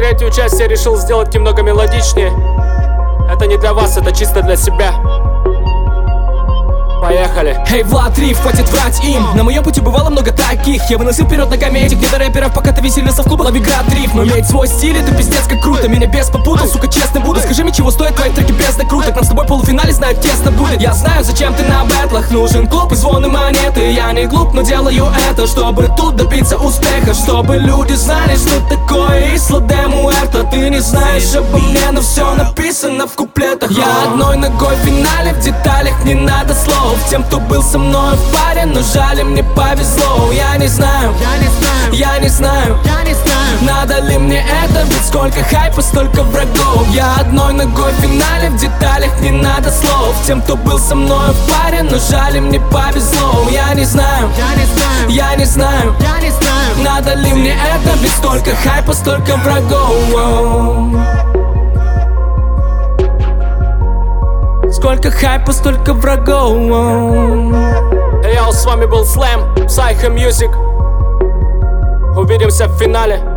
Третью часть я решил сделать немного мелодичнее. Это не для вас, это чисто для себя. Поехали. Эй, Влад, Риф, хватит врать им. На моем пути бывало много таких. Я выносил вперед ногами этих недорэперов, пока ты веселился в клубах Лавиград Риф. Иметь свой стиль, это пиздец как круто. Меня без попутал, сука, честно буду. Скажи мне, чего стоят твои треки без накруток. Нам с тобой в полуфинале, знаю, тесно будет. Я знаю, зачем ты на бэтлах. Нужен клуб и звон и монеты. Я не глуп, но делаю это, чтобы тут добиться успеха. Чтобы люди знали, что такое Исла де Муэрто. Ты не знаешь обо мне, но все написано в куплетах. Я одной ногой в финале, в деталях не надо слов. Тем, кто был со мной в паре, но жаль, мне повезло. Я не знаю, надо ли мне это, ведь сколько хайпа, столько врагов. Я одной ногой в финале, в деталях не надо слов. Тем, кто был со мной в паре, но жаль, мне повезло. Я не знаю, надо ли мне это, ведь сколько хайпа, столько врагов. Сколько хайпа, столько врагов. С вами был Слэм, Psycho Music. Увидимся в финале.